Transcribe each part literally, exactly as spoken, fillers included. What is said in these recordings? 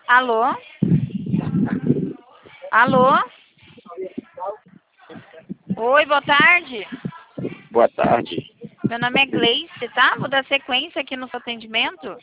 Alô? Alô? Oi, boa tarde. Boa tarde. Meu nome é Gleice, tá? Vou dar sequência aqui no seu atendimento.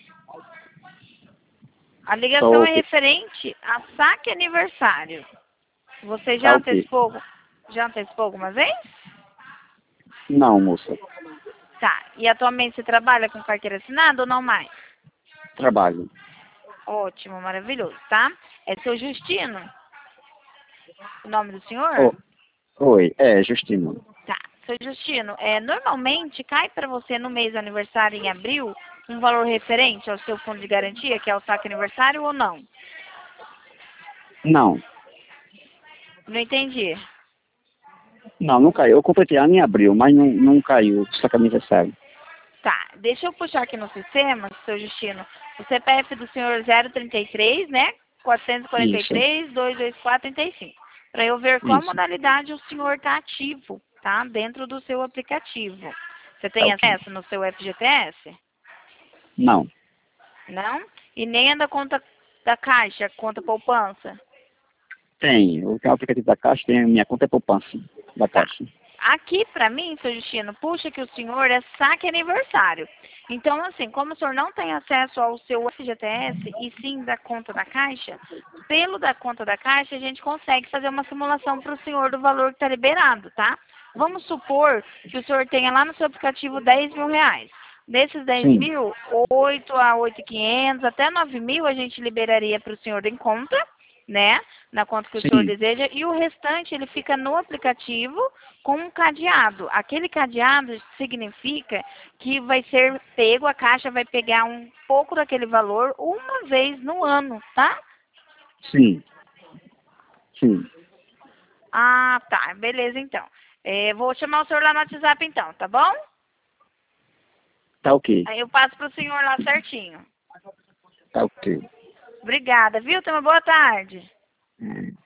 A ligação Só é que... referente a saque aniversário. Você já Tá ok. antecipou, já antecipou alguma vez? Não, moça. Tá. E atualmente você trabalha com carteira assinada ou não mais? Trabalho. Ótimo, maravilhoso, tá? É seu Justino? O nome do senhor? Oh, oi, é, Justino. Tá. Seu Justino, é, normalmente cai para você no mês do aniversário em abril um valor referente ao seu fundo de garantia, que é o saque aniversário, ou não? Não. Não entendi. Não, não caiu. Eu completei ano em abril, mas não, não caiu. Só que aniversário. Tá, deixa eu puxar aqui no sistema, seu Justino, o C P F do senhor zero trinta e três, né? quatrocentos e quarenta e Isso, três, duzentos e vinte e quatro, trinta e cinco. Para eu ver qual isso. modalidade o senhor está ativo, tá? Dentro do seu aplicativo. Você Tá tem ok. acesso no seu F G T S? Não. Não? E nem a da conta da Caixa, conta poupança? Tem. O aplicativo da Caixa tem a minha conta é poupança da Tá. Caixa. Aqui, para mim, seu Justino, puxa que o senhor é saque aniversário. Então, assim, como o senhor não tem acesso ao seu F G T S e sim da conta da Caixa, pelo da conta da Caixa, a gente consegue fazer uma simulação para o senhor do valor que está liberado, tá? Vamos supor que o senhor tenha lá no seu aplicativo dez mil reais. Desses dez Sim, mil, oito a oito mil e quinhentos, até nove mil a gente liberaria para o senhor em conta, né? Na conta que o senhor sim, deseja. E o restante, ele fica no aplicativo com um cadeado. Aquele cadeado significa que vai ser pego, a Caixa vai pegar um pouco daquele valor uma vez no ano, tá? sim, sim. Ah, tá. Beleza, então. É, vou chamar o senhor lá no WhatsApp, então, tá bom? Tá ok. Aí eu passo pro senhor lá certinho. Tá ok. Obrigada, viu? Tenha uma boa tarde. Hum.